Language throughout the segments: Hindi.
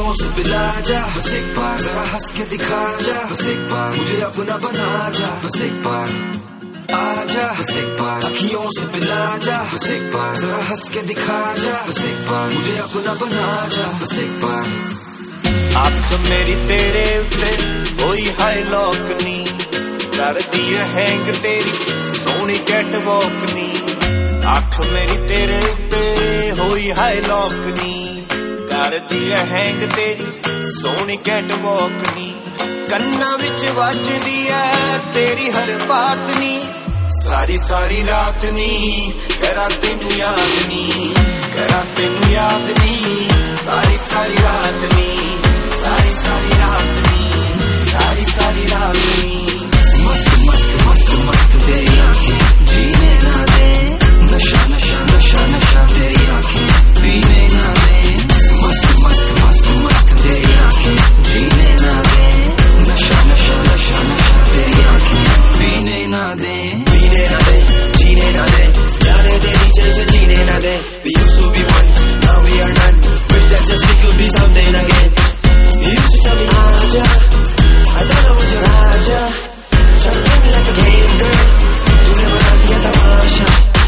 अखियों से पिला जा बस एक बार, जरा हंस के दिखा जा बस एक बार, मुझे अपना बना जा बस एक बार, आजा बस एक बार, अखियों से पिला जा बस एक बार, जरा हंस के दिखा जा बस एक बार, मुझे अपना बना जा बस एक बार। अख मेरी तेरे उत्ते होई हाई लॉक नी, कर दी हैंग तेरी सोहनी कैट वॉक नी। अख मेरी तेरे उत्ते होई हाई लॉक नी, कर दी हैंग तेरी सोहनी कैट वॉक नी। कन्ना विच वजदी है तेरी हर बात नी, सारी सारी रात नी करा तेनू याद नी, करा तेनू याद नी, सारी सारी रात नी, सारी सारी रात नी, सारी सारी रात नी। मस्त मस्त मस्त मस्त तेरी आंखें जीने ना दे, नशा नशा नशा नशा तेरी आंखें पीने ना दे। मस्त मस्त मस्त मस्त तेरी आंखें जीने ना दे, नशा नशा नशा नशा तेरी आंखें पीने ना दे। पीने ना दे, जीने ना दे, जाने दे नीचे से जीने ना दे। We used to be one, now we are none, wish that just we could be something again। You used to tell me Aja, I thought I was your Raja, try to play me like a game girl, तूने बना दिया तमाशा।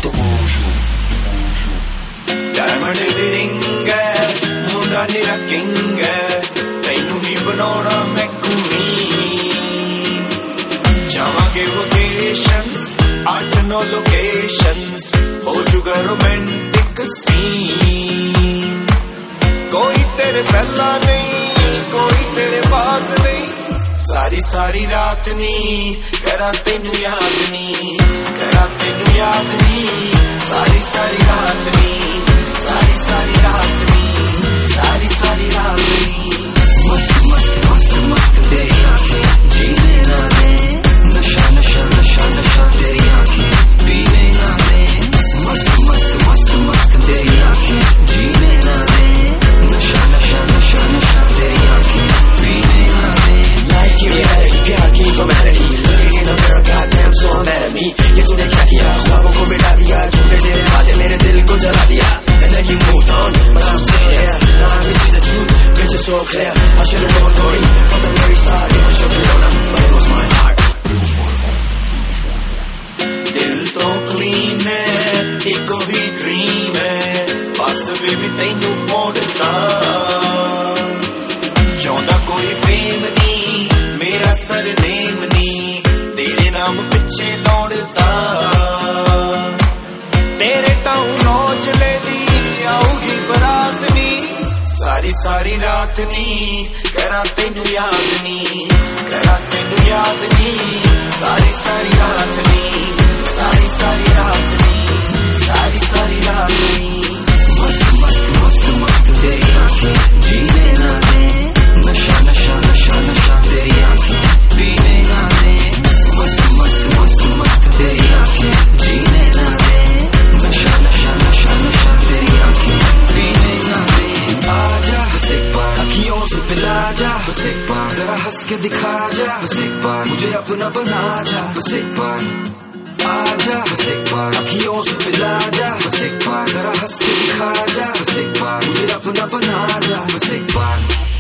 डायमंड दी रिंग है मुंडा निरा किंग है, तैनू ही बनाना मैं queen। जावांगे वोकेशंस 8-9 लोकेशंस, हो चुका रोमांटिक सीन। कोई तेरे पहला नहीं कोई तेरे बाद नहीं, सारी सारी रात नी करा तेनू याद नी, करा तेनू याद नी, सारी सारी रात नी, सारी सारी रात नी, सारी सारी रात नी। मस्त मस्त मस्त मस्त तेरी आंखें जीने ना दे, नशा नशा नशा नशा तेरी आंखें पीने ना दे। मस्त मस्त मस्त मस्त तेरी आंखें जीने ना दे, नशा नशा नशा नशा तेरी आंखें पीने ना दे। Life की reality, प्यार की formality, looking in the mirror, goddamn so I'm mad at me। ये तूने क्या किया, ख्वाबों को मिटा दिया, झूठे तेरे वादे मेरे दिल को जला दिया। And then you moved on, but I'm still here, now I see the truth, picture so clear, I should've known Dory, from the very start, it was your corona, but it was my heart। दिल तो क्लीन है इको ही ड्रीम है, बस बेबी तैनू मोड़ता। चाहता कोई फेम नी मेरा सरनेम नी, तेरे नाम पिछे लौड़ता। तेरे टाउन औजले दी आऊगी बरात नी, सारी सारी रात नी करा तेनू याद नी, करा तेनू याद नी, सारी सारी रात नी, सारी सारी रात नी, सारी सारी रात नी। मस्त मस्त मस्त मस्त तेरी आंखें जीने ना दे, नशा नशा नशा नशा तेरी आंखें पीने ना दे। मस्त मस्त मस्त मस्त तेरी आंखें जीने ना दे, नशा नशा नशा नशा तेरी आंखें पीने ना दे। आजा बस एक बार, अखियों से पिला जा बस एक बार, जरा हंस के दिखा जा बस एक बार, मुझे अपना बना जा बस एक बार, आजा बस एक बार, अखियों से पिला जा बस एक बार, जरा हंस के दिखा जा बस एक बार, मुझे अपना बना जा बस एक बार।